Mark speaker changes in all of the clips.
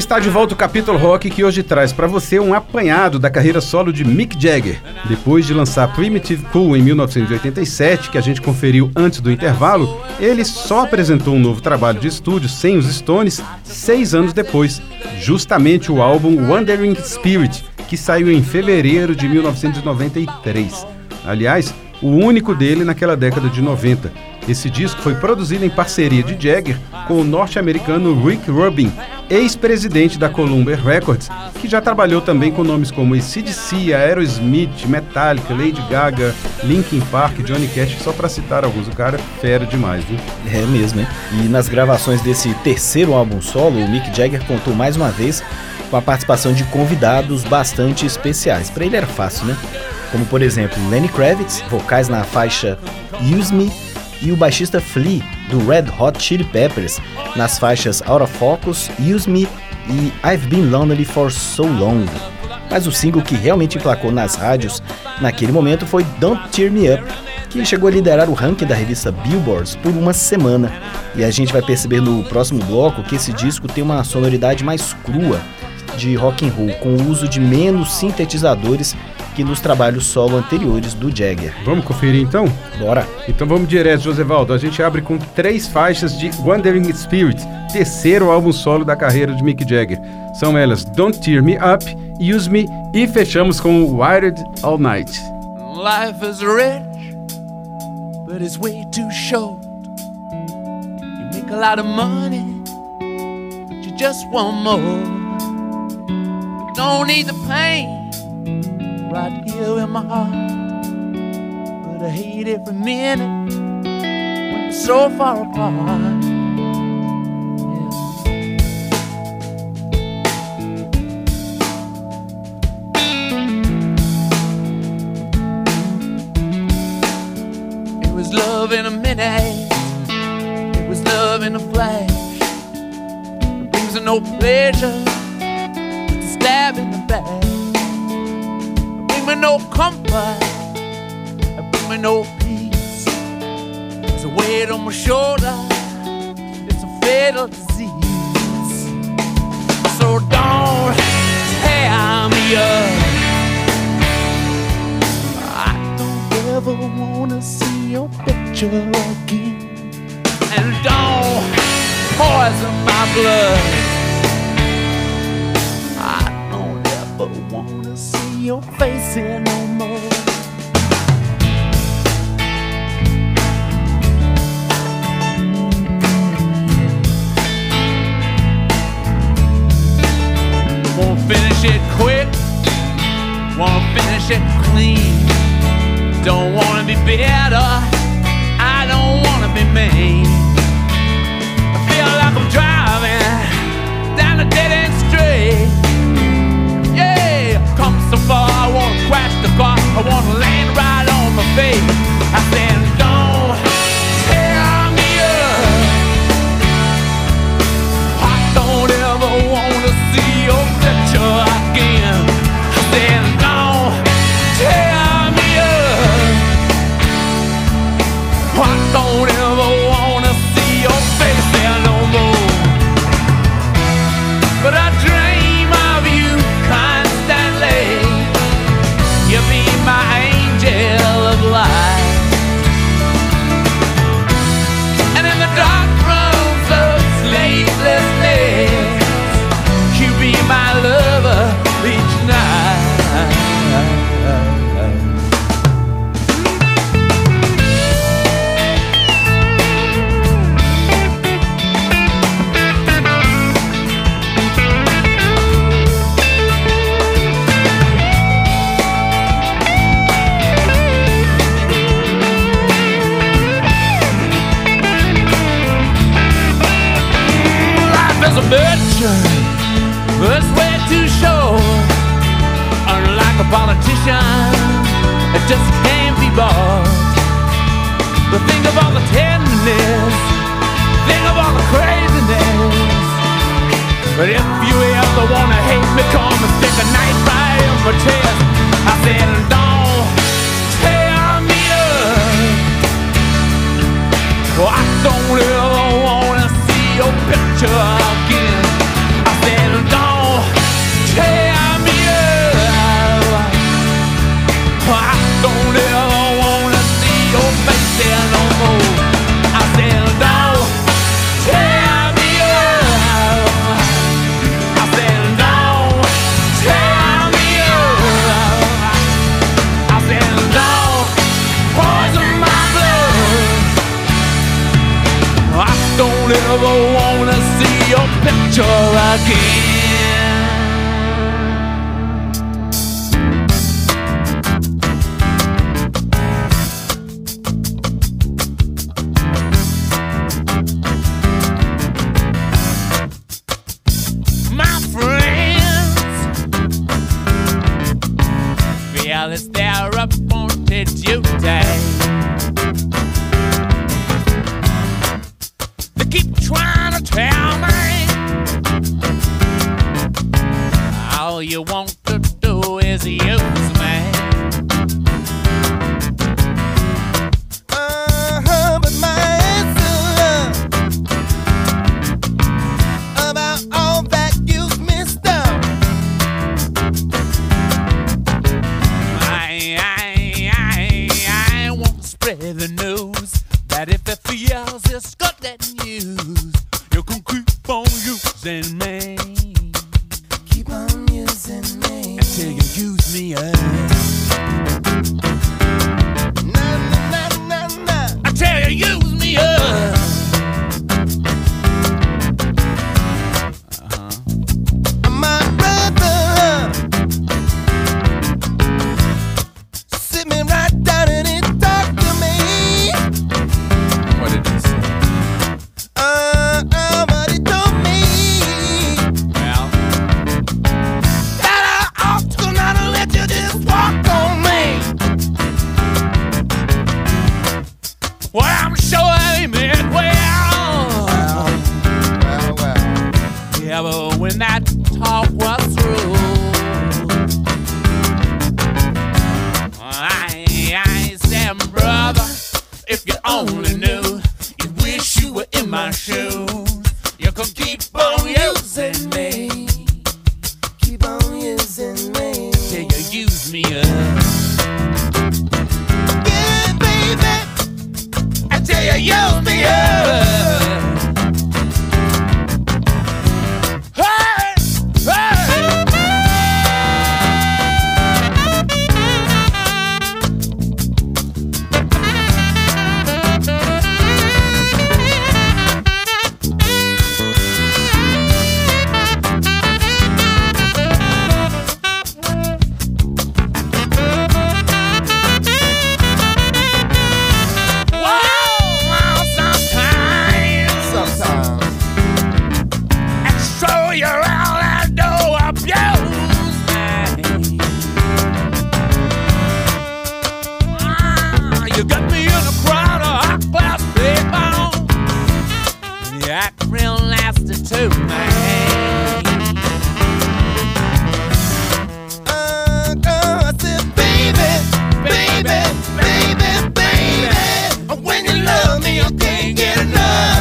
Speaker 1: Está de volta o Capítulo Rock, que hoje traz para você um apanhado da carreira solo de Mick Jagger. Depois de lançar Primitive Cool em 1987, que a gente conferiu antes do intervalo, ele só apresentou um novo trabalho de estúdio sem os Stones 6 anos depois, justamente o álbum Wandering Spirit, que saiu em fevereiro de 1993. Aliás, o único dele naquela década de 90. Esse disco foi produzido em parceria de Jagger com o norte-americano Rick Rubin, ex-presidente da Columbia Records, que já trabalhou também com nomes como AC/DC, Aerosmith, Metallica, Lady Gaga, Linkin Park, Johnny Cash, só para citar alguns. O cara é fera demais, viu?
Speaker 2: É mesmo, hein? E nas gravações desse terceiro álbum solo, o Mick Jagger contou mais uma vez com a participação de convidados bastante especiais. Para ele era fácil, né? Como, por exemplo, Lenny Kravitz, vocais na faixa Use Me, e o baixista Flea, do Red Hot Chili Peppers, nas faixas Out of Focus, Use Me e I've Been Lonely for So Long. Mas o single que realmente emplacou nas rádios naquele momento foi Don't Tear Me Up, que chegou a liderar o ranking da revista Billboard por uma semana. E a gente vai perceber no próximo bloco que esse disco tem uma sonoridade mais crua de rock and roll, com o uso de menos sintetizadores que nos trabalhos solo anteriores do Jagger.
Speaker 1: Vamos conferir então?
Speaker 2: Bora!
Speaker 1: Então vamos direto, Josevaldo. A gente abre com 3 faixas de Wandering Spirit, terceiro álbum solo da carreira de Mick Jagger. São elas Don't Tear Me Up, Use Me e fechamos com Wired All Night.
Speaker 3: Life is rich, but it's way too short. You make a lot of money, but you just want more. Don't need the pain right here in my heart, but I hate every minute when we're so far apart. It was love in a minute, it was love in a flash. It brings no pleasure, it's a stab in the back. Bring me no comfort, bring me no peace. There's a weight on my shoulder, it's a fatal disease. So don't tear me up, I don't ever wanna see your picture again. And don't poison my blood, I don't ever wanna see your face here no more. Won't finish it quick, won't finish it clean. Don't wanna be better, I don't wanna be mean. I feel like I'm driving down a dead end street. Come so far, I wanna crash the car, I wanna land right on my face. I said, don't tear me up, I don't ever wanna see your picture again. I said, don't tear me up, I don't ever wanna see your face there no more. But I dream of you constantly, you be my angel of light. And in the dark rooms of sleepless nights, you be my lover each night. There's a bitch, it's way too short. Unlike a politician, it just can't be bought. But think of all the tenderness, think of all the craziness. But if you ever wanna hate me, come and stick a knife right in my chest. I said, don't tear me up, well, I don't ever wanna see your picture again. I said, don't never wanna see your picture again. My friends feel it's their appointed duty. They keep trying to tell me all you want to do is use me.
Speaker 4: But my answer about all that you've missed out.
Speaker 3: I won't spread the news that if it feels it's got that news, you can keep on using me.
Speaker 4: Keep on using me
Speaker 3: Until you use me up. Until you use me up.
Speaker 4: My brother, sit me right down and he talked to me.
Speaker 3: What did he say?
Speaker 4: But he told me
Speaker 3: Well,
Speaker 4: that I ought to not let you just walk on me.
Speaker 3: well, I'm sure he meant well. Yeah, but when that talk was through, I said, brother, if you only knew, you wish you were in my shoes. You can keep on using me
Speaker 4: Keep on using me.
Speaker 3: till you use me up.
Speaker 4: Yeah, baby,
Speaker 3: Until you use me up. Hey, hey.
Speaker 4: sometimes.
Speaker 3: And show you all I know abuse me. You got me in a crowd of high-class people. You act real nasty to me.
Speaker 4: I said, baby, baby, baby, baby. When you love me, you can't get enough.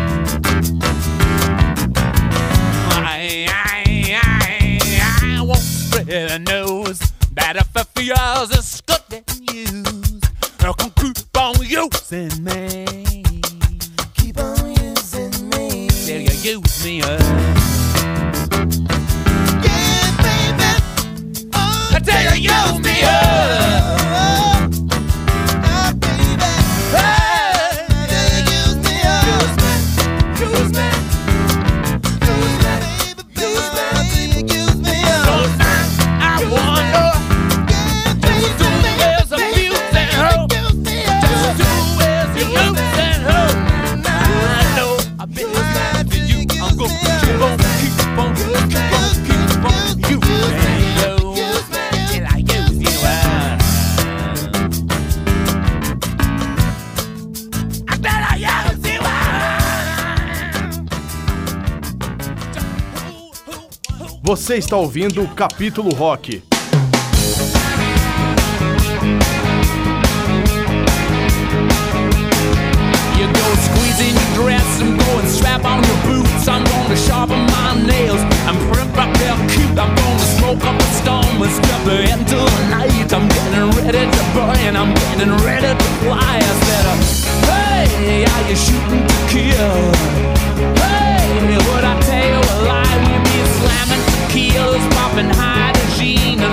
Speaker 3: I won't spread the news that if it feels it's good to use, you can keep on using me
Speaker 4: Keep on using me.
Speaker 3: till you use me up.
Speaker 4: Yeah, baby. Oh,
Speaker 3: Till you use me up.
Speaker 4: baby.
Speaker 3: Hey,
Speaker 4: Till you use me up.
Speaker 3: use me.
Speaker 4: Baby, use me
Speaker 3: So
Speaker 4: up.
Speaker 3: now I wonder just who is abusing her, just who is using her. I know I've been listening to you. I'm gonna keep on using you till I use you up. Until I use you up.
Speaker 5: Você está ouvindo o Capítulo Rock.
Speaker 3: You go squeezing your dress, I'm going strap on your boots. I'm gonna sharpen my nails and prep up their cute. I'm gonna smoke up a storm and step into the night. I'm getting ready to burn, I'm getting ready to fly. I said, hey, are you shooting to kill? Hey, would I tell you a lie? We'd be slamming tequilas, popping hydrogen and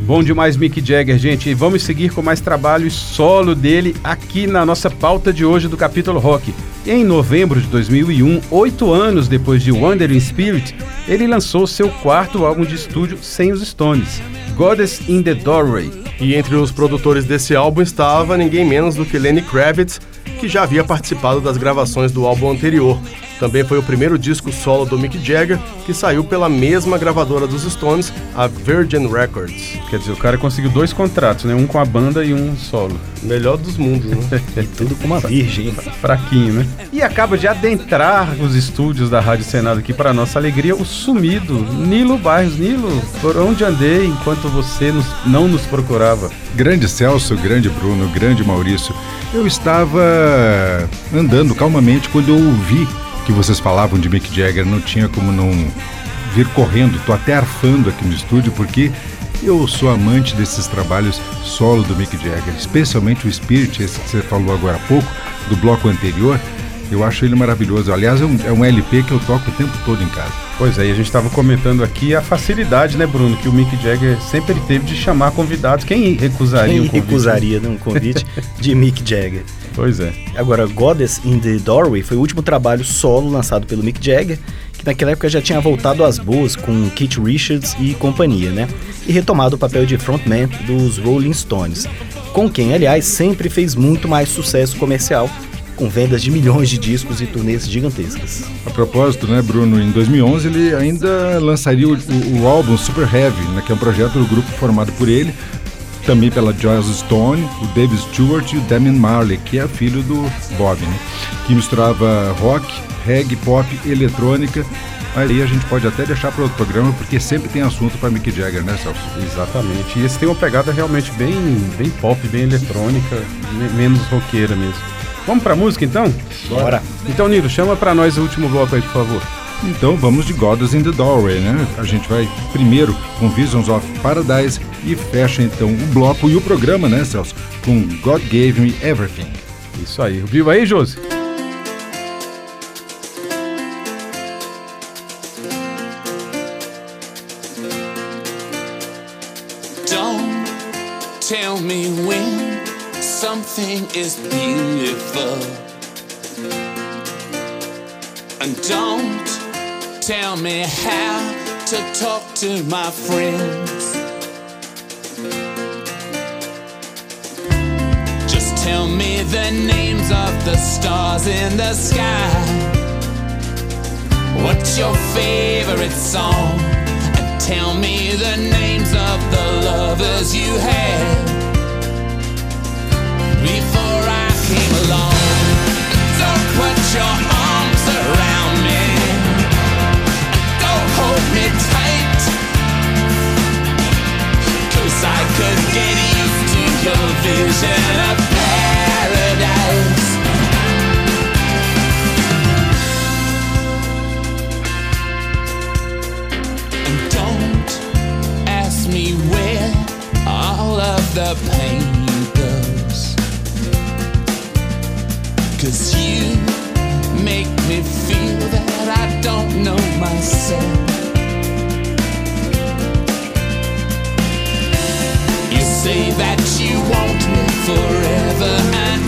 Speaker 1: Bom demais Mick Jagger, gente. E vamos seguir com mais trabalho solo dele aqui na nossa pauta de hoje do Capítulo Rock. Em novembro de 2001, 8 anos depois de Wandering Spirit, ele lançou seu quarto álbum de estúdio sem os Stones, Goddess in the Doorway.
Speaker 5: E entre os produtores desse álbum estava ninguém menos do que Lenny Kravitz, que já havia participado das gravações do álbum anterior. Também foi o primeiro disco solo do Mick Jagger, que saiu pela mesma gravadora dos Stones, a Virgin Records.
Speaker 1: Quer dizer, o cara conseguiu 2 contratos, né? Um com a banda e um solo.
Speaker 5: Melhor dos mundos, né?
Speaker 2: Tudo com uma virgem.
Speaker 1: Fraquinho, né? E acaba de adentrar os estúdios da Rádio Senado aqui, para nossa alegria, o sumido Nilo Bairros. Nilo, por onde andei enquanto você não nos procurava?
Speaker 6: Grande Celso, grande Bruno, grande Maurício. Eu estava andando calmamente quando eu ouvi que vocês falavam de Mick Jagger. Não tinha como não vir correndo. Estou até arfando aqui no estúdio porque eu sou amante desses trabalhos solo do Mick Jagger, especialmente o Spirit, esse que você falou agora há pouco, do bloco anterior. Eu acho ele maravilhoso. Aliás, é um LP que eu toco o tempo todo em casa.
Speaker 1: Pois é, e a gente estava comentando aqui a facilidade, né, Bruno, que o Mick Jagger sempre teve de chamar convidados. Quem recusaria um convite?
Speaker 2: Recusaria, né, um convite de Mick Jagger.
Speaker 1: Pois é.
Speaker 2: Agora, Goddess in the Doorway foi o último trabalho solo lançado pelo Mick Jagger, que naquela época já tinha voltado às boas com Keith Richards e companhia, né? E retomado o papel de frontman dos Rolling Stones, com quem, aliás, sempre fez muito mais sucesso comercial, com vendas de milhões de discos e turnês gigantescas.
Speaker 6: A propósito, né, Bruno, em 2011 ele ainda lançaria o álbum Super Heavy, né, que é um projeto do grupo formado por ele, também pela Joss Stone, o Dave Stewart e o Damian Marley, que é filho do Bob, né, que misturava rock, reggae, pop, eletrônica. Mas aí a gente pode até deixar para outro programa, porque sempre tem assunto para Mick Jagger, né, Celso?
Speaker 1: Exatamente. E esse tem uma pegada realmente bem pop, bem eletrônica, menos roqueira mesmo. Vamos pra música, então?
Speaker 2: Bora!
Speaker 1: Então, Nilo, chama pra nós o último bloco aí, por favor.
Speaker 6: Então vamos de Goddess in the Doorway, né? A gente vai primeiro com Visions of Paradise e fecha então o bloco e o programa, né, Celso? Com God Gave Me Everything.
Speaker 1: Isso aí. Viu aí, Josi?
Speaker 3: Don't tell me when something is beautiful, and don't tell me how to talk to my friends. Just tell me the names of the stars in the sky. What's your favorite song? And tell me the names of the lovers you had before I came along. Don't put your arms around me, don't hold me tight, 'cause I could get used to your vision of paradise. And don't ask me where all of the pain goes, 'cause you make me feel that I don't know myself. You say that you want me forever, and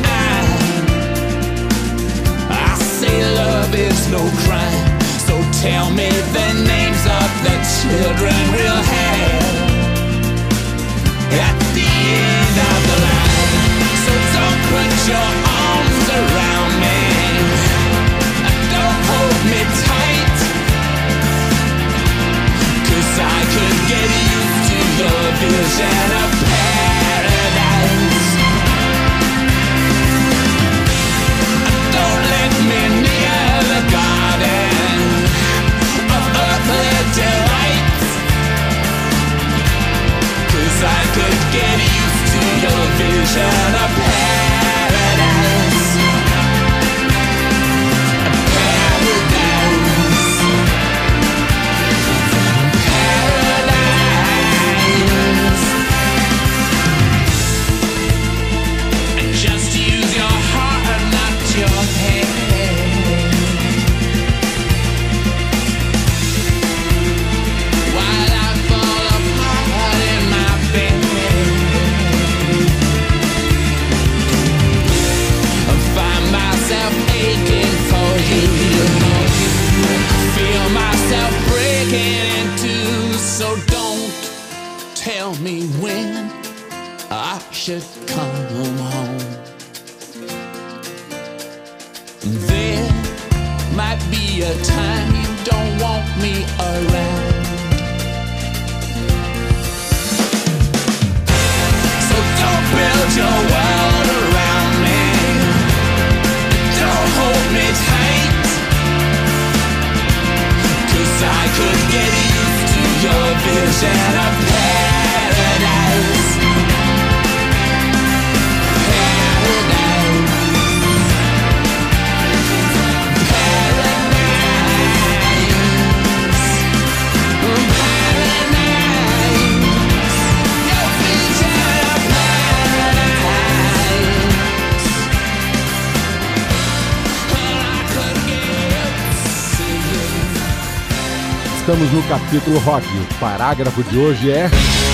Speaker 3: I say love is no crime. So tell me the names of the children we'll have at the end of the line. So don't put your arms around me, don't hold me tight, 'cause I could get used to your vision of paradise. Don't let me near the garden of earthly delights, 'cause I could get used to your vision of paradise. tell me when I should come home. There might be a time you don't want me around. So don't build your world around me. Don't hold me tight, 'cause I could get used to your vision of paradise.
Speaker 7: Estamos no capítulo rock. O parágrafo de hoje é...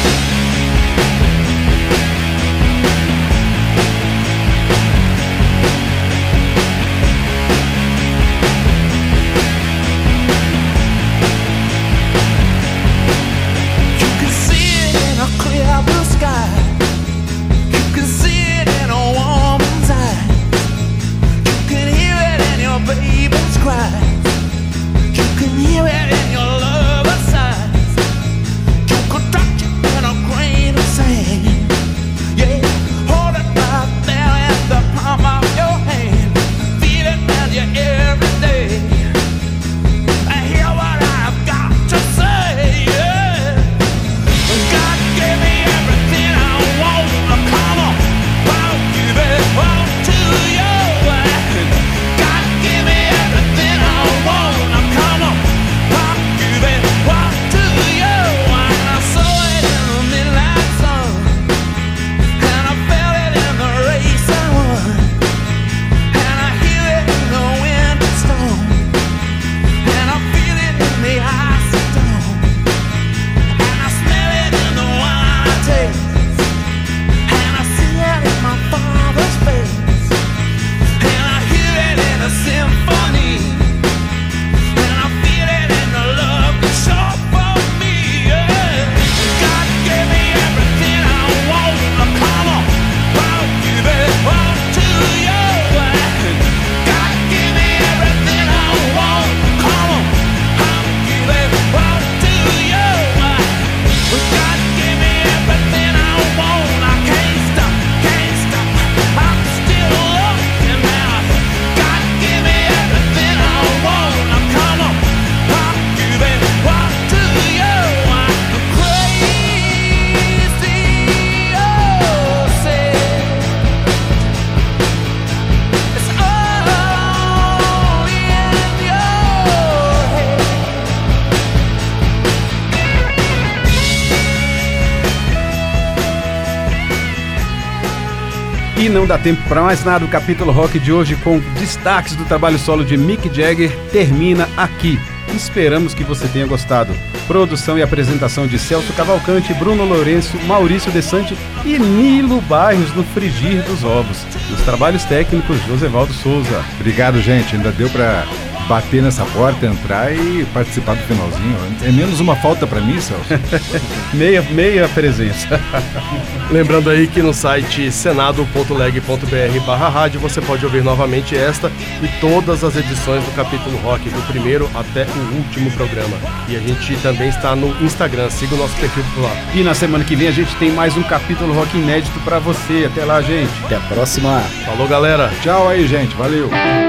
Speaker 1: E não dá tempo para mais nada. O capítulo rock de hoje, com destaques do trabalho solo de Mick Jagger, termina aqui. Esperamos que você tenha gostado. Produção e apresentação de Celso Cavalcante, Bruno Lourenço, Maurício Desante e Nilo Bairros no frigir dos ovos. Nos trabalhos técnicos, Josevaldo Souza.
Speaker 6: Obrigado, gente. Ainda deu pra bater nessa porta, entrar e participar do finalzinho. É menos uma falta pra mim, Celso.
Speaker 1: meia presença.
Speaker 5: Lembrando aí que no site senado.leg.br/rádio você pode ouvir novamente esta e todas as edições do capítulo rock, do primeiro até o último programa. E a gente também está no Instagram, siga o nosso perfil por lá.
Speaker 1: E na semana que vem a gente tem mais um capítulo rock inédito pra você. Até lá, gente.
Speaker 2: Até a próxima.
Speaker 5: Falou, galera.
Speaker 6: Tchau aí, gente. Valeu.